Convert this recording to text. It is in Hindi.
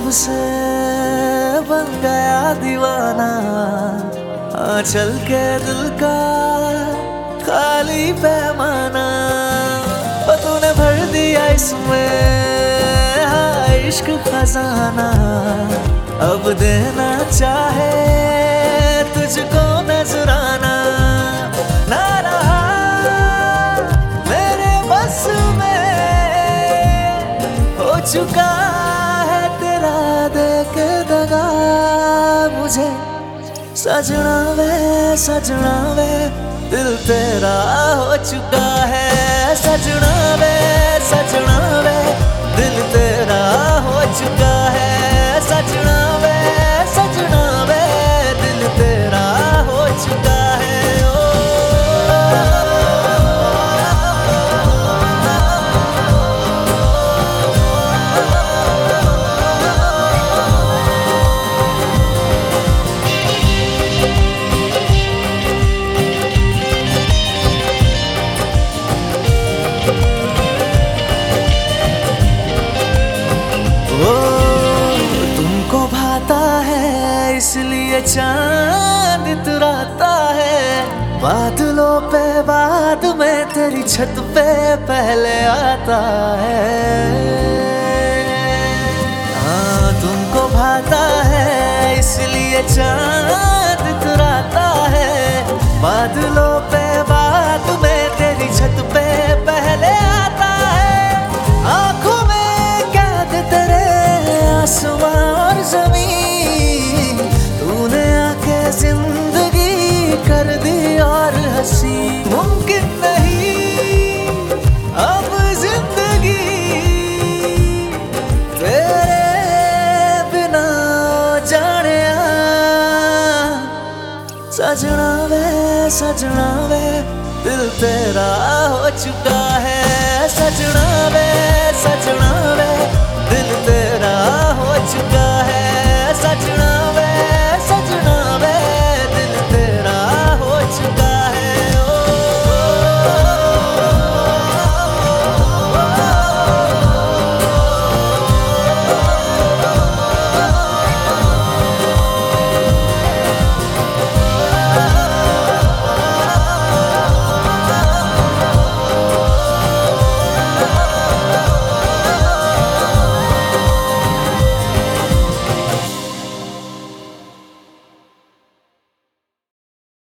से बन गया दीवाना, चल के दिल का खाली पैमाना। तूने भर दिया इसमें इश्क खजाना, अब देना चाहे तुझको नजराना। ना रहा मेरे बस में, हो चुका है तेरा देख दगा मुझे। सजना वे दिल तेरा हो चुका है। सजना वे दिल तेरा हो चुका है। सजना वे दिल तेरा हो चुका है। तुमको भाता है इसलिए चांद इतराता है। बादलों पे बाद में तेरी छत पे पहले आता है। हाँ तुमको भाता है इसलिए चांद इतराता है। बादलों पे बाद में तेरी छत पे पहले आता है। आंखों में कैद तेरे आसमां और ज़मीन, तूने आके जिंदगी कर दी और हंसी। मुमकिन नहीं अब जिंदगी तेरे बिना जानिया। सजना वे दिल तेरा हो चुका है। सजना वे